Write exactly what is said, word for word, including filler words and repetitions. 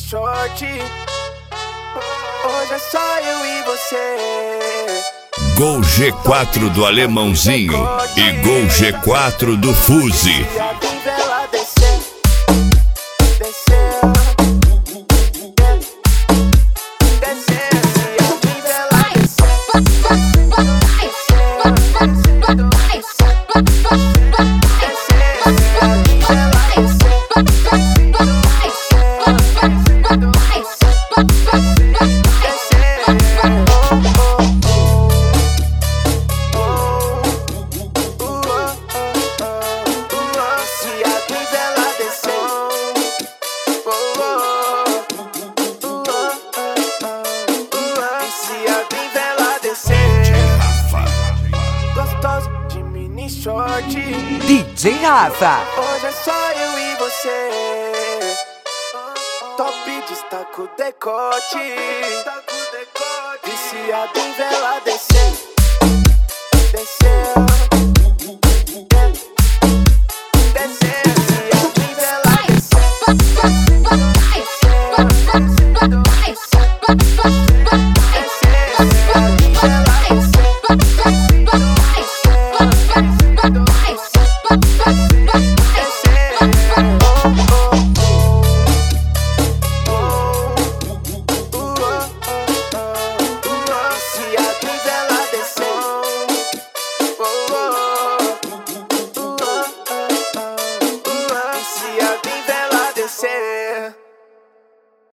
short. Hoje é só eu e você. Gol G quatro do Alemãozinho e Gol G quatro do Fuzi. D J Rafa. Hoje é só eu e você. Top destaca o decote. Viciado em vela descer, descer.